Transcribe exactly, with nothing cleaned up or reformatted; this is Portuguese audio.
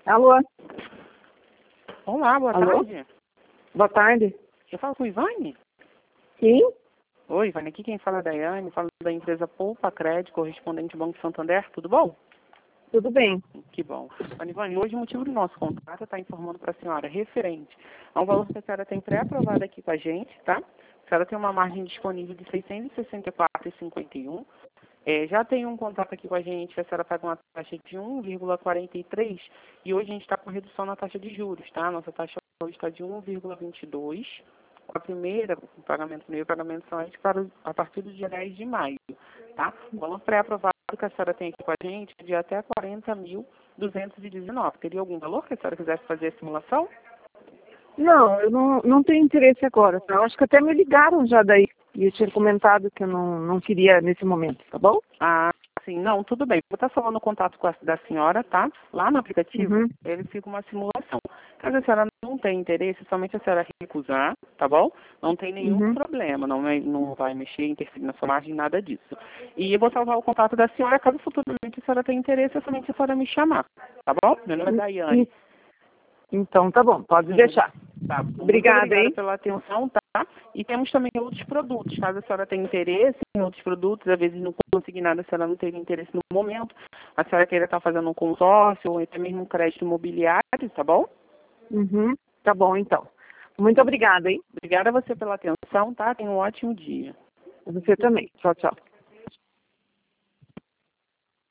Alô? Olá, boa Alô? tarde. Boa tarde. Eu falo com o Ivane? Sim? Oi, Ivane, aqui quem fala é a Daiane, falo da empresa Poupa Crédito, correspondente Banco Santander, tudo bom? Tudo bem. Que bom. Dona Ivane, hoje o motivo do nosso contrato está informando para a senhora referente a um valor que a senhora tem pré-aprovado aqui com a gente, tá? A senhora tem uma margem disponível de seiscentos e sessenta e quatro reais e cinquenta e um centavos. É, já tem um contrato aqui com a gente, a senhora paga uma taxa de um vírgula quarenta e três e hoje a gente está com redução na taxa de juros, tá? Nossa taxa hoje está de um vírgula vinte e dois. A primeira, o pagamento, o primeiro pagamento são para a partir do dia dez de maio, tá? O valor pré-aprovado que a senhora tem aqui com a gente é de até quarenta mil duzentos e dezenove. Teria algum valor que a senhora quisesse fazer a simulação? Não, eu não, não tenho interesse agora, tá? Eu acho que até me ligaram já daí. E eu tinha comentado que eu não, não queria nesse momento, tá bom? Ah, sim, não, tudo bem. Vou estar falando o contato com a, da senhora, tá? Lá no aplicativo, Uhum. ele fica uma simulação. Caso a senhora não tenha interesse, somente a senhora recusar, tá bom? Não tem nenhum Uhum. problema, não, vai- não vai mexer, interferir na sua margem, nada disso. E eu vou salvar o contato da senhora, caso futuramente a senhora tenha interesse, é somente a senhora me chamar, tá bom? Meu nome é Daiane. Então tá bom, pode Uhum. deixar. Tá bom. Muito Obrigada, obrigada hein? pela atenção, tá? E temos também outros produtos. Caso a senhora tenha interesse em outros produtos, às vezes não conseguir nada, se ela não teve interesse no momento, a senhora queira estar fazendo um consórcio ou até mesmo um crédito imobiliário, tá bom? Uhum. Tá bom, então. Muito obrigada, hein? Obrigada a você pela atenção, tá? Tenha um ótimo dia. Você também. Tchau, tchau.